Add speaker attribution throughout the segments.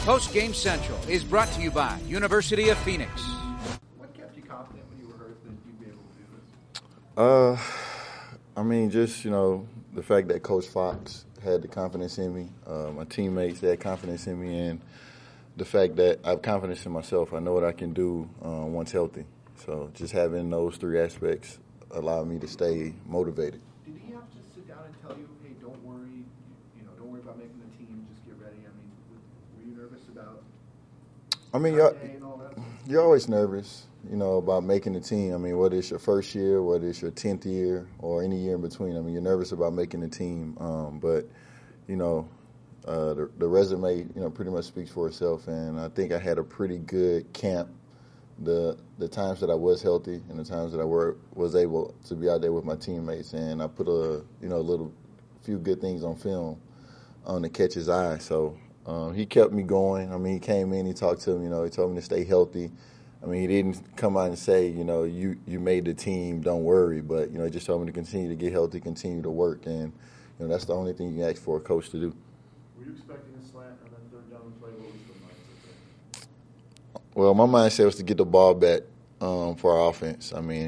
Speaker 1: Post Game Central is brought to you by University of Phoenix.
Speaker 2: What kept you confident when you rehearsed that you'd be able to do this?
Speaker 3: Just, the fact that Coach Fox had the confidence in me, my teammates had confidence in me, and the fact that I have confidence in myself. I know what I can do once healthy. So just having those three aspects allowed me to stay motivated.
Speaker 2: Did he have to sit down and tell you, hey, don't worry, don't worry about making the team, just get ready? Were you nervous about Sunday and all that?
Speaker 3: You're always nervous, about making the team. Whether it's your first year, whether it's your 10th year, or any year in between. You're nervous about making the team. But the resume, pretty much speaks for itself. And I think I had a pretty good camp. The times that I was healthy and the times that I was able to be out there with my teammates, and I put a few good things on film to catch his eye. So he kept me going. He came in, he talked to me, he told me to stay healthy. He didn't come out and say, you made the team, don't worry, but he just told me to continue to get healthy, continue to work, and that's the only thing you can ask for a coach to do.
Speaker 2: Were you expecting a slant and then third down play? What was the mindset there?
Speaker 3: Well, my mindset was to get the ball back for our offense.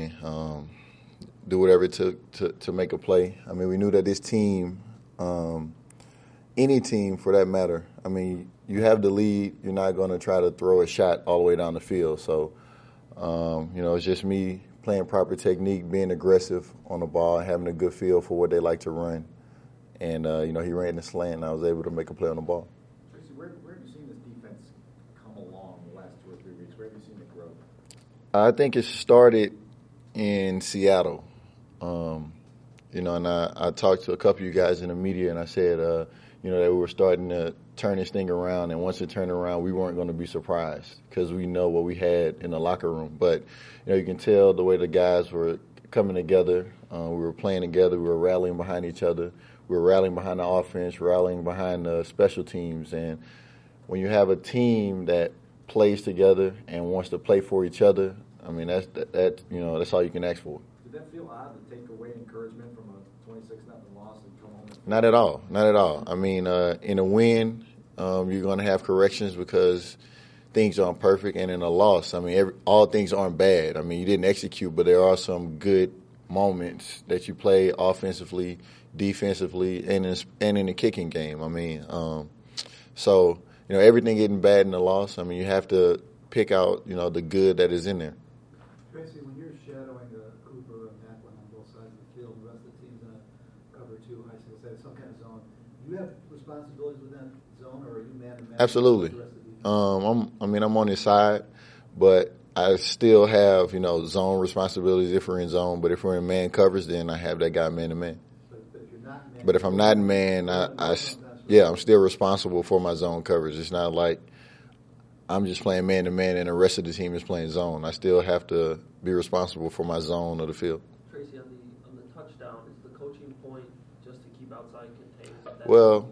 Speaker 3: Do whatever it took to make a play. We knew that this team, any team for that matter, you have the lead. You're not going to try to throw a shot all the way down the field. So, it's just me playing proper technique, being aggressive on the ball, having a good feel for what they like to run. And, he ran the slant, and I was able to make a play on the ball.
Speaker 2: Tracy, where have you seen this defense come along the last 2 or 3 weeks? Where have you seen it grow?
Speaker 3: I think it started in Seattle. And I talked to a couple of you guys in the media, and I said, that we were starting to turn this thing around. And once it turned around, we weren't going to be surprised because we know what we had in the locker room. But, you can tell the way the guys were coming together. We were playing together. We were rallying behind each other. We were rallying behind the offense, rallying behind the special teams. And when you have a team that plays together and wants to play for each other, that's all you can ask for.
Speaker 2: Did that feel odd to take away encouragement from a 26-0 loss and come home?
Speaker 3: Not at all. Not at all. In a win, you're going to have corrections because things aren't perfect. And in a loss, all things aren't bad. You didn't execute, but there are some good moments that you play offensively, defensively, and in the kicking game. So everything getting bad in the loss, you have to pick out, the good that is in there.
Speaker 4: Tracy, when you're shadowing Cooper and Macklin on both sides of the field, the rest of the team's in a cover 2, high single set, some kind of zone. Do you have responsibilities with that zone, or are you man-to-man?
Speaker 3: Absolutely. I'm on his side, but I still have, zone responsibilities if we're in zone. But if we're in man coverage, then I have that guy man-to-man. But if I'm not in man, I'm still responsible for my zone coverage. It's not like I'm just playing man-to-man and the rest of the team is playing zone. I still have to be responsible for my zone of the field.
Speaker 5: Tracy, on the touchdown, is the coaching point just to keep outside contained?
Speaker 3: Well,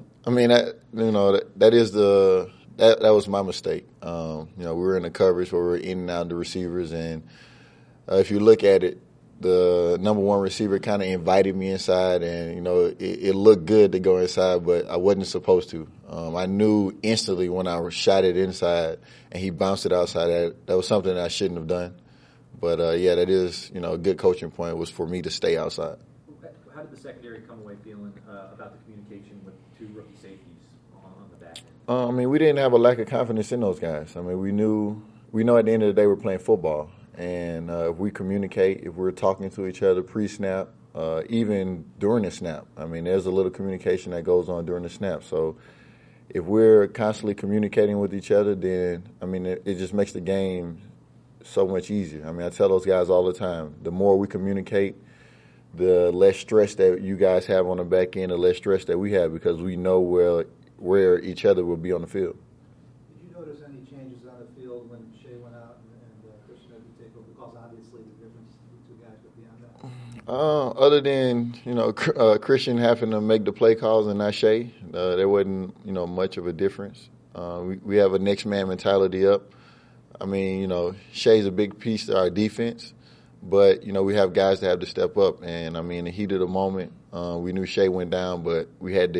Speaker 3: that was my mistake. We were in the coverage where we were in and out of the receivers, and if you look at it, the number one receiver kind of invited me inside, and, it looked good to go inside, but I wasn't supposed to. I knew instantly when I shot it inside and he bounced it outside, that was something that I shouldn't have done. But, that is, a good coaching point was for me to stay outside.
Speaker 6: How did the secondary come away feeling about the communication with 2 rookie safeties on the back end?
Speaker 3: We didn't have a lack of confidence in those guys. We know at the end of the day we're playing football. And if we communicate, if we're talking to each other pre-snap, even during the snap, there's a little communication that goes on during the snap. So if we're constantly communicating with each other, then, it just makes the game so much easier. I tell those guys all the time, the more we communicate, the less stress that you guys have on the back end, the less stress that we have because we know where each other will be on the field.
Speaker 4: Did you notice any changes on the field when Shea went out and Christian had to take over? Because obviously the difference the 2 guys were beyond that.
Speaker 3: Other than, Christian having to make the play calls and not Shea, there wasn't, much of a difference. We have a next man mentality up. Shea's a big piece to our defense, but, we have guys that have to step up. And, in the heat of the moment, we knew Shea went down, but we had to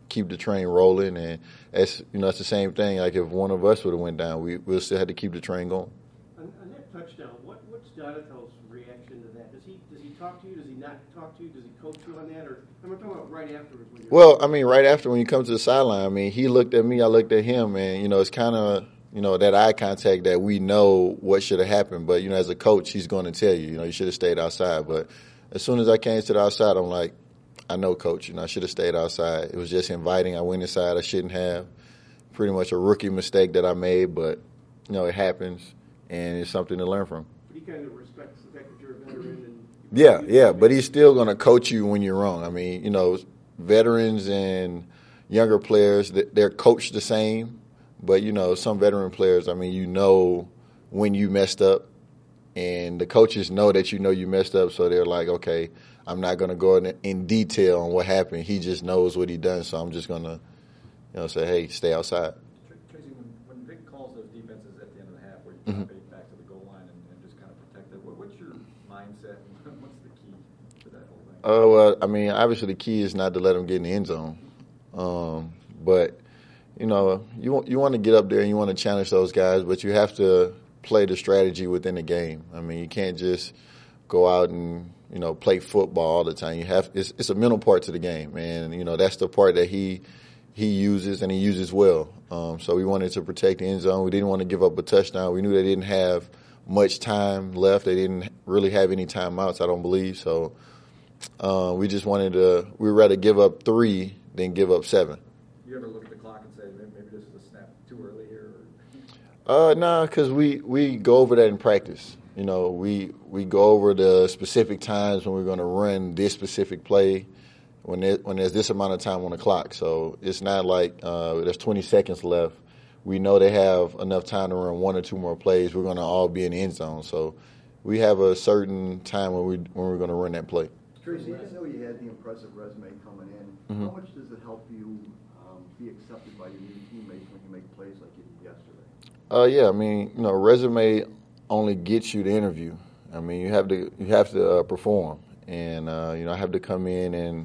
Speaker 3: keep the train rolling. And that's that's the same thing. Like if one of us would have went down, we'll still have to keep the train going.
Speaker 7: On that touchdown, what's Donatello's reaction to that? Does he talk to you? Does he not talk to you? Does he coach you on that? Or I'm talking about right afterwards.
Speaker 3: Well, I mean, right after when you come to the sideline, I mean, he looked at me, I looked at him, and it's kind of that eye contact that we know what should have happened. But as a coach, he's going to tell you, you should have stayed outside. But as soon as I came to the outside, I'm like, I know, Coach. I should have stayed outside. It was just inviting. I went inside. I shouldn't have. Pretty much a rookie mistake that I made, but it happens, and it's something to learn from.
Speaker 7: But he kind of respects the fact that you're a veteran.
Speaker 3: Yeah, but he's still going to coach you when you're wrong. I mean, veterans and younger players, they're coached the same, but some veteran players, I mean, when you messed up, and the coaches know that you messed up, so they're like, okay, I'm not going to go in detail on what happened. He just knows what he done, so I'm just going to, say, hey, stay outside.
Speaker 6: Tracy, when Vic calls those defenses at the end of the half, where you drop eight back to the goal line and just kind of protect it, what's your mindset? What's the key to that whole thing?
Speaker 3: Well, I mean, obviously the key is not to let them get in the end zone, but you want to get up there and you want to challenge those guys, but you have to play the strategy within the game. I mean, you can't just go out and play football all the time. It's a mental part to the game, and that's the part that he uses and he uses well. So we wanted to protect the end zone. We didn't want to give up a touchdown. We knew they didn't have much time left. They didn't really have any timeouts, I don't believe. So we just wanted to. We'd rather give up 3 than give up 7.
Speaker 6: You ever look at the clock and say maybe this is a snap too early here?
Speaker 3: No, because we go over that in practice. We go over the specific times when we're going to run this specific play when there's this amount of time on the clock. So it's not like there's 20 seconds left. We know they have enough time to run 1 or 2 more plays. We're going to all be in the end zone. So we have a certain time when we're going to run that play.
Speaker 2: Tracy, even though you had the impressive resume coming in, how much does it help you be accepted by your new teammates when you make plays like you did yesterday?
Speaker 3: Yeah, I mean, resume only gets you the interview. I mean, you have to perform, and I have to come in and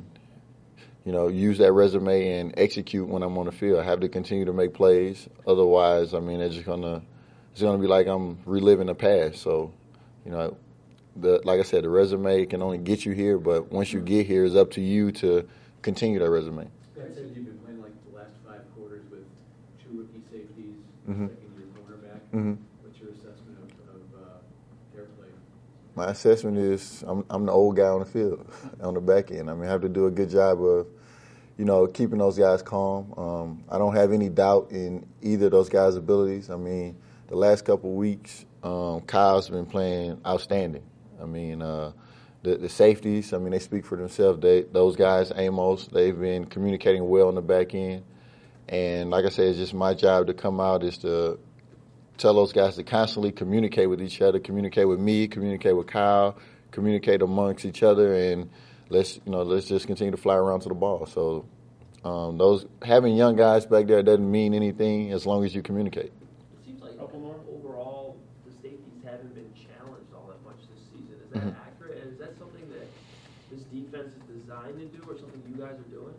Speaker 3: use that resume and execute when I'm on the field. I have to continue to make plays. Otherwise, I mean, it's gonna be like I'm reliving the past. So, like I said, the resume can only get you here, but once you get here, it's up to you to continue that resume.
Speaker 4: Scott said you've been playing like the last 5 quarters with 2 rookie safeties, second-year cornerback. What's your assessment of their play?
Speaker 3: My assessment is I'm the old guy on the field, on the back end. I mean, I have to do a good job of, keeping those guys calm. I don't have any doubt in either of those guys' abilities. I mean, the last couple of weeks, Kyle's been playing outstanding. I mean, the safeties, I mean, they speak for themselves. Those guys, Amos, they've been communicating well on the back end. And like I said, it's just my job to come out is to tell those guys to constantly communicate with each other, communicate with me, communicate with Kyle, communicate amongst each other, and let's just continue to fly around to the ball. So those having young guys back there doesn't mean anything as long as you communicate.
Speaker 5: It seems like overall the safeties haven't been challenged all that much this season. Is that accurate? And is that something that this defense is designed to do, or something you guys are doing?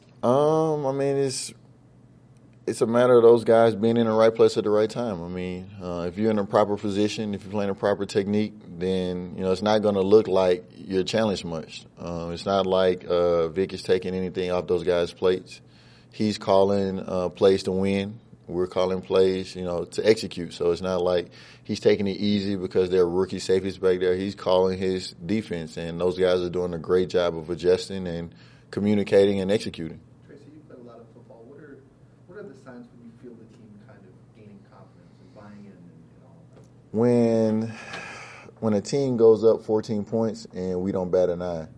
Speaker 3: I mean, it's a matter of those guys being in the right place at the right time. I mean, if you're in a proper position, if you're playing a proper technique, then it's not going to look like you're challenged much. It's not like Vic is taking anything off those guys' plates. He's calling plays to win. We're calling plays, to execute. So it's not like he's taking it easy because there are rookie safeties back there. He's calling his defense, and those guys are doing a great job of adjusting and communicating and executing.
Speaker 2: Tracy, you played a lot of football. What are the signs when you feel the team kind of gaining confidence and buying in and all that?
Speaker 3: When a team goes up 14 points and we don't bat an eye,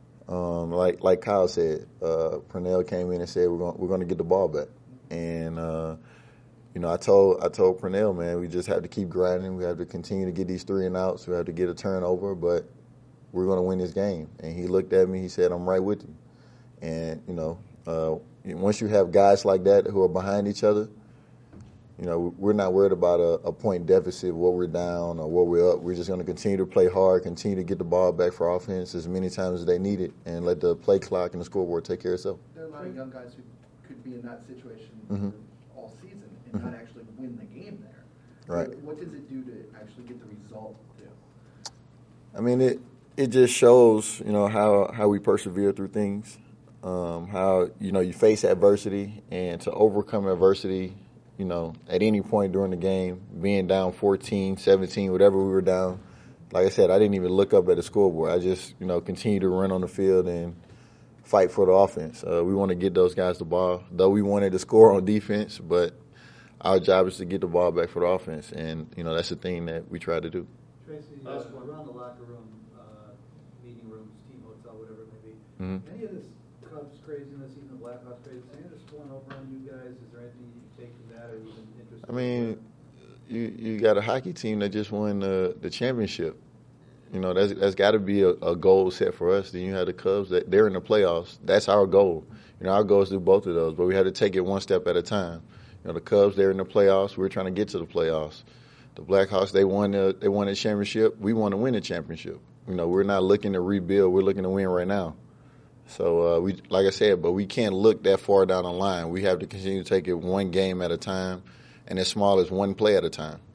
Speaker 3: like Kyle said, Purnell came in and said we're going to get the ball back, and I told Purnell, man, we just have to keep grinding. We have to continue to get these 3 and outs. We have to get a turnover, but we're going to win this game. And he looked at me. He said, "I'm right with you." And once you have guys like that who are behind each other, we're not worried about a point deficit, what we're down or what we're up. We're just going to continue to play hard, continue to get the ball back for offense as many times as they need it, and let the play clock and the scoreboard take care of itself.
Speaker 2: There are a lot of young guys who be in that situation
Speaker 3: Mm-hmm.
Speaker 2: all season and not actually win the game there.
Speaker 3: Right.
Speaker 2: What does it do to actually get the result?
Speaker 3: I mean, it just shows, how we persevere through things, how, you face adversity, and to overcome adversity, at any point during the game, being down 14, 17, whatever we were down. Like I said, I didn't even look up at the scoreboard. I just, continue to run on the field and fight for the offense. We want to get those guys the ball, though we wanted to score on defense, but our job is to get the ball back for the offense, and, that's the thing that we try to do.
Speaker 4: Tracy, around the locker room, meeting rooms, team hotel, whatever it may be,
Speaker 3: Mm-hmm.
Speaker 4: any of this Cubs craziness, even the Blackhawks craziness, any of this going over on you guys? Is there anything you take from that, or even interested?
Speaker 3: I mean, you got a hockey team that just won the championship. That's got to be a goal set for us. Then you have the Cubs, that they're in the playoffs. That's our goal. Our goal is to do both of those, but we had to take it one step at a time. The Cubs, they're in the playoffs. We're trying to get to the playoffs. The Blackhawks, they won the championship. We want to win the championship. We're not looking to rebuild. We're looking to win right now. So like I said, but we can't look that far down the line. We have to continue to take it one game at a time, and as small as one play at a time.